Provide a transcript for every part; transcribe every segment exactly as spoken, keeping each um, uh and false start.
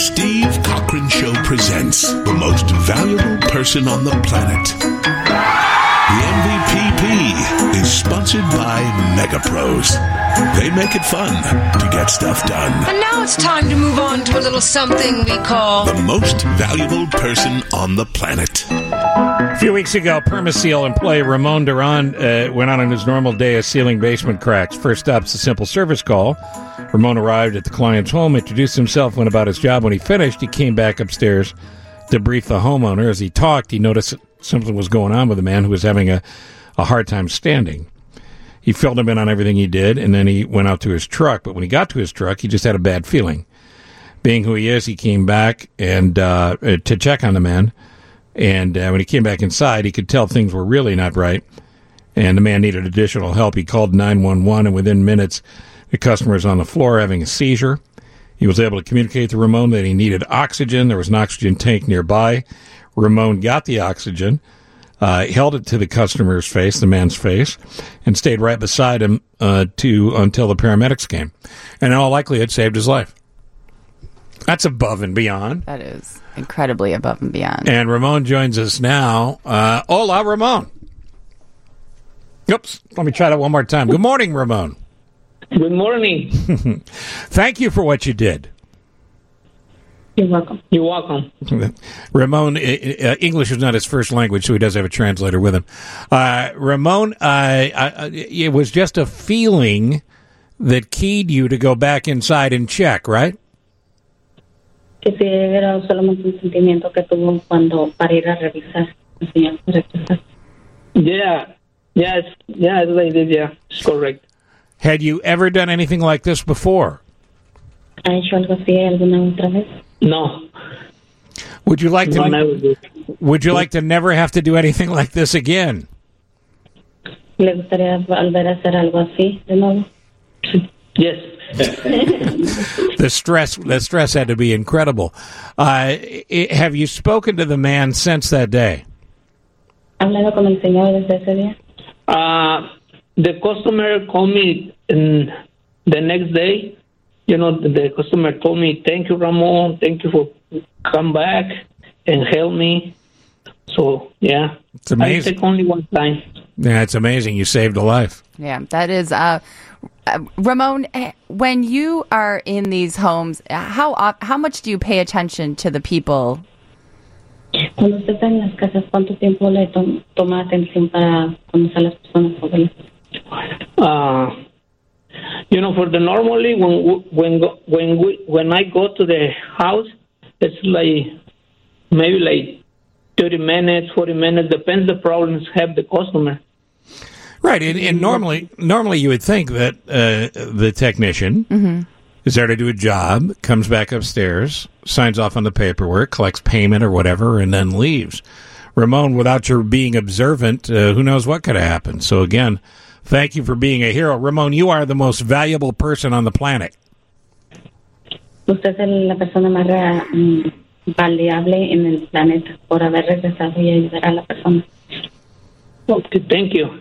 Steve Cochran Show presents the most valuable person on the planet. The M V P P is sponsored by MegaPros. They make it fun to get stuff done. And now it's time to move on to a little something we call the most valuable person on the planet. A few weeks ago, Permaseal employee Ramon Duran uh, went on on his normal day of sealing basement cracks. First stop's a simple service call. Ramon arrived at the client's home, introduced himself, went about his job. When he finished, he came back upstairs to brief the homeowner. As he talked, he noticed something was going on with the man who was having a, a hard time standing. He filled him in on everything he did, and then he went out to his truck. But when he got to his truck, he just had a bad feeling. Being who he is, he came back and uh, to check on the man. And uh, when he came back inside, he could tell things were really not right, and the man needed additional help. He called nine one one, and within minutes, the customer was on the floor having a seizure. He was able to communicate to Ramon that he needed oxygen. There was an oxygen tank nearby. Ramon got the oxygen, uh, held it to the customer's face, the man's face, and stayed right beside him uh, to until the paramedics came. And in all likelihood, saved his life. That's above and beyond. That is incredibly above and beyond. And Ramon joins us now. Uh, hola, Ramon. Oops, let me try that one more time. Good morning, Ramon. Good morning. Thank you for what you did. You're welcome. You're welcome. Ramon, uh, English is not his first language, so he does have a translator with him. Uh, Ramon, uh, uh, it was just a feeling that keyed you to go back inside and check, right? Que si era solamente un sentimiento que tuvo cuando para ir a revisar el señor regresar. Yeah, yes, yeah, I did, yeah, it's correct. Had you ever done anything like this before? ¿Ha hecho algo así alguna otra vez? No. Would you like no, to? never. Would you like to never have to do anything like this again? ¿Le gustaría volver a hacer algo así de nuevo? Yes. the stress, the stress had to be incredible. Uh, have you spoken to the man since that day? ¿Hablado con el señor desde ese día? Uh, the customer called me in the next day. You know, the, the customer told me, "Thank you, Ramon. Thank you for come back and help me." So yeah, it's amazing. I take only one time. Yeah, it's amazing. You saved a life. Yeah, that is. Uh, uh, Ramon, when you are in these homes, how uh, how much do you pay attention to the people? Cuando usted está en las casas, ¿cuánto tiempo le to- toma atención para conocer a las personas? Uh, you know, for the normally when when when we, when I go to the house, it's like maybe like thirty minutes, forty minutes, depends the problems have the customer. Right, and, and normally, normally you would think that uh, the technician mm-hmm. is there to do a job, comes back upstairs, signs off on the paperwork, collects payment or whatever, and then leaves. Ramon, without your being observant, uh, who knows what could have happened. So again, thank you for being a hero. Ramon, you are the most valuable person on the planet. Usted es la persona más um, valuable en el planeta por haber regresado y ayudar a la persona. Okay, thank you.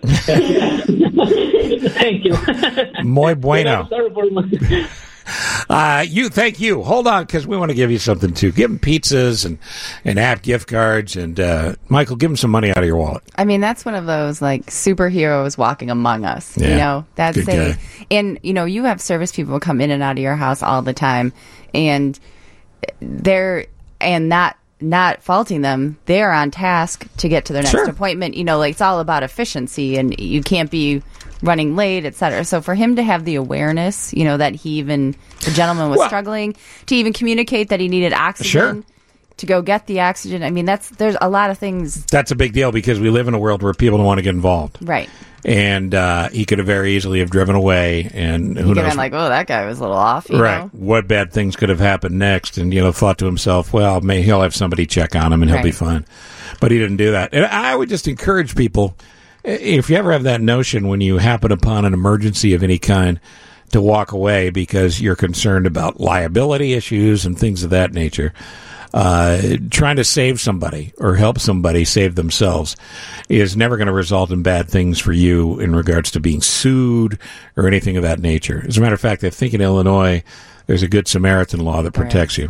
Thank you. Muy bueno. Sorry for my... Uh, you, thank you. Hold on, because we want to give you something, too. Give them pizzas and, and app gift cards. And, uh, Michael, give them some money out of your wallet. I mean, that's one of those, like, superheroes walking among us. Yeah, you know, that's good a, guy. And, you know, you have service people come in and out of your house all the time. And they're, and not, not faulting them, they're on task to get to their next Sure. appointment. You know, like, it's all about efficiency, and you can't be running late, et cetera. So for him to have the awareness, you know, that he even, the gentleman was Well- struggling, to even communicate that he needed oxygen, Sure. to go get the oxygen. I mean, that's, there's a lot of things. That's a big deal because we live in a world where people don't want to get involved. Right. And uh, he could have very easily have driven away, and who He could have knows? been like, oh, that guy was a little off, you right. know? What bad things could have happened next? And, you know, thought to himself, well, may he'll have somebody check on him and he'll Right. be fine. But he didn't do that. And I would just encourage people, if you ever have that notion when you happen upon an emergency of any kind, to walk away because you're concerned about liability issues and things of that nature. Uh, trying to save somebody or help somebody save themselves is never going to result in bad things for you in regards to being sued or anything of that nature. As a matter of fact, I think in Illinois, there's a Good Samaritan law that protects Right. you.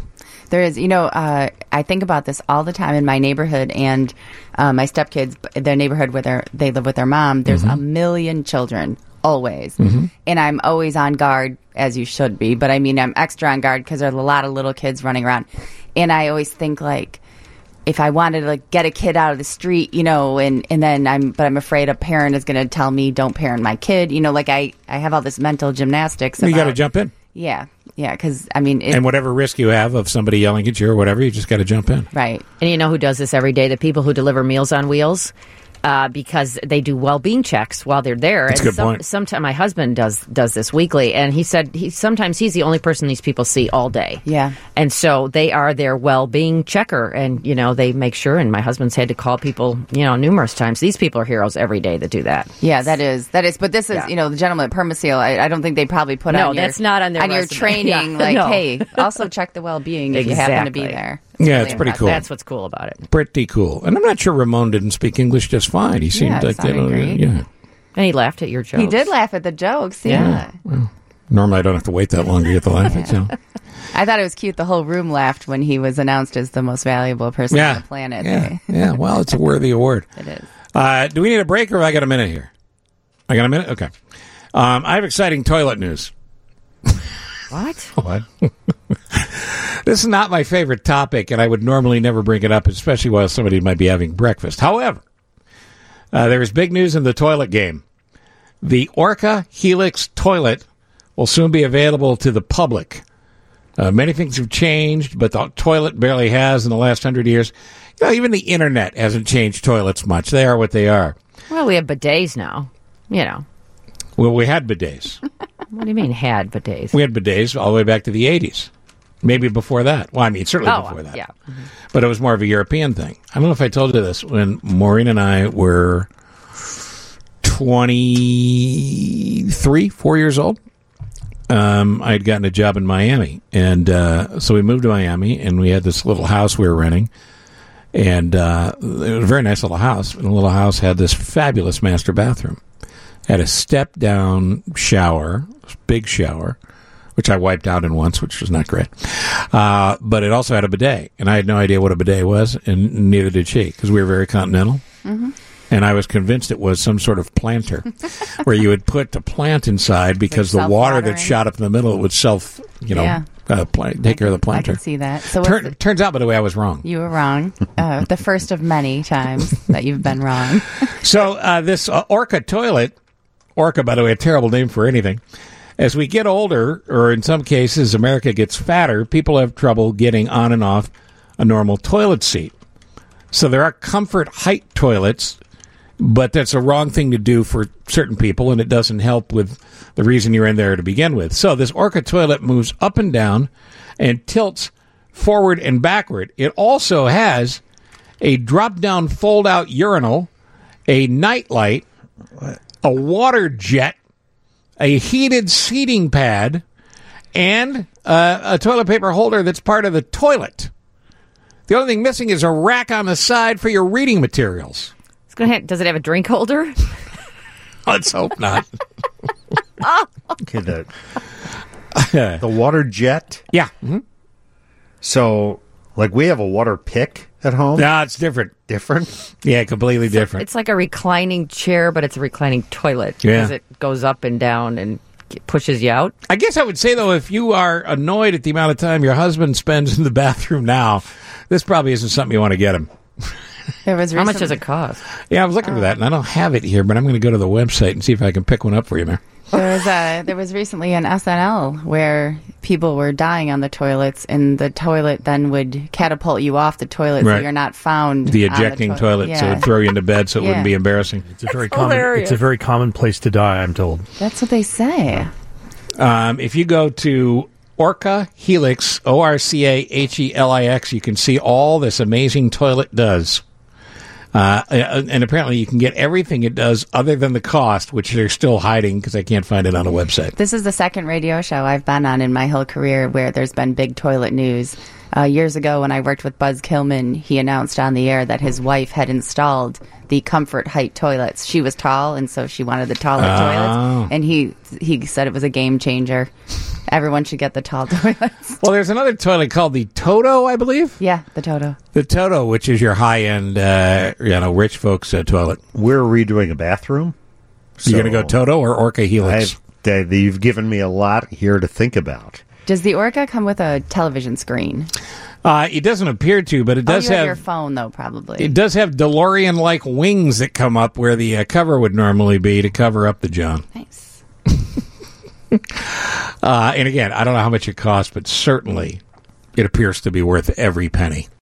There is. You know, uh, I think about this all the time in my neighborhood, and uh, my stepkids, their neighborhood where they're, they live with their mom, there's mm-hmm. a million children, always. Mm-hmm. And I'm always on guard, as you should be. But I mean, I'm extra on guard because there's a lot of little kids running around. And I always think, like, if I wanted to like get a kid out of the street, you know, and, and then I'm, but I'm afraid a parent is going to tell me don't parent my kid, you know, like I, I have all this mental gymnastics. You about, got to jump in. Yeah. Yeah. Cause I mean, it, and whatever risk you have of somebody yelling at you or whatever, you just got to jump in. Right. And you know who does this every day? The people who deliver Meals on Wheels. Uh, because they do well-being checks while they're there. That's and a good some, point. Sometimes my husband does does this weekly, and he said he sometimes he's the only person these people see all day. Yeah, and so they are their well-being checker, and you know they make sure. And my husband's had to call people, you know, numerous times. These people are heroes every day that do that. Yeah, that is that is. But this is, yeah. you know, the gentleman at Permaseal. I, I don't think they probably put no, on your, that's not on their on your resume. training. Yeah. Like, no. hey, also check the well-being if exactly. you happen to be there. It's yeah, really it's pretty impressive. cool. That's what's cool about it. Pretty cool. And I'm not sure Ramon didn't speak English just fine. He seemed Yeah, like they don't. great. Yeah. And he laughed at your jokes. He did laugh at the jokes. Yeah. Yeah. Well, normally I don't have to wait that long to get the laugh. Yeah. So. I thought it was cute. The whole room laughed when he was announced as the most valuable person Yeah. on the planet. Yeah. yeah. Well, it's a worthy award. It is. Uh, do we need a break or have I got a minute here? I got a minute? Okay. Um, I have exciting toilet news. What? What? This is not my favorite topic, and I would normally never bring it up, especially while somebody might be having breakfast. However, uh, there is big news in the toilet game. The Orca Helix toilet will soon be available to the public. Uh, many things have changed, but the toilet barely has in the last hundred years. You know, even the internet hasn't changed toilets much. They are what they are. Well, we have bidets now. You know. Well, we had bidets. What do you mean had bidets? We had bidets all the way back to the eighties. Maybe before that. Well, I mean, certainly oh, before that. Yeah. Mm-hmm. But it was more of a European thing. I don't know if I told you this. When Maureen and I were twenty-three, four years old, um, I had gotten a job in Miami. And uh, so we moved to Miami, and we had this little house we were renting. And uh, it was a very nice little house. And the little house had this fabulous master bathroom. Had a step-down shower, big shower, which I wiped out in once, which was not great. Uh, but it also had a bidet, and I had no idea what a bidet was, and neither did she, because we were very continental. Mm-hmm. And I was convinced it was some sort of planter, where you would put the plant inside because the water that shot up in the middle would self, you know, yeah. uh, plant, take care of the planter. I can see that. So Turn, the, turns out, by the way, I was wrong. You were wrong. Uh, the first of many times that you've been wrong. So uh, this uh, Orca toilet, Orca, by the way, a terrible name for anything. As we get older, or in some cases, America gets fatter, people have trouble getting on and off a normal toilet seat. So there are comfort height toilets, but that's a wrong thing to do for certain people, and it doesn't help with the reason you're in there to begin with. So this Orca toilet moves up and down and tilts forward and backward. It also has a drop-down fold-out urinal, a nightlight, a water jet, a heated seating pad, and uh, a toilet paper holder that's part of the toilet. The only thing missing is a rack on the side for your reading materials. It's gonna have, does it have a drink holder? Let's hope not. Okay, the, the water jet. Yeah. Mm-hmm. So, like, we have a water pick at home. No, it's different. Different? Yeah, completely different. It's like a reclining chair, but it's a reclining toilet. Yeah. Because it goes up and down and pushes you out. I guess I would say, though, if you are annoyed at the amount of time your husband spends in the bathroom now, this probably isn't something you want to get him. There was How much recently- does it cost? Yeah, I was looking for that, and I don't have it here, but I'm going to go to the website and see if I can pick one up for you, man. There was a, there was recently an S N L where people were dying on the toilets, and the toilet then would catapult you off the toilet, Right. so you're not found. The on ejecting the toilet, Yeah. so it would throw you into bed so it Yeah. wouldn't be embarrassing. It's a very common. It's a very common place to die, I'm told. That's what they say. Um, if you go to Orca Helix, O R C A H E L I X, you can see all this amazing toilet does. Uh, and apparently you can get everything it does other than the cost, which they're still hiding because I can't find it on a website. This is the second radio show I've been on in my whole career where there's been big toilet news. Uh, years ago, when I worked with Buzz Killman, he announced on the air that his wife had installed the comfort height toilets. She was tall, and so she wanted the taller Oh. toilets. And he he said it was a game changer. Everyone should get the tall toilets. Well, there's another toilet called the Toto, I believe. Yeah, the Toto. The Toto, which is your high-end, uh, you know, rich folks' uh, toilet. We're redoing a bathroom. So you going to go Toto or Orca Helix? I've, they, you've given me a lot here to think about. Does the Orca come with a television screen? Uh, it doesn't appear to, but it does oh, you have, have your phone, though, probably. It does have DeLorean-like wings that come up where the uh, cover would normally be to cover up the John. Nice. uh, and again, I don't know how much it costs, but certainly it appears to be worth every penny.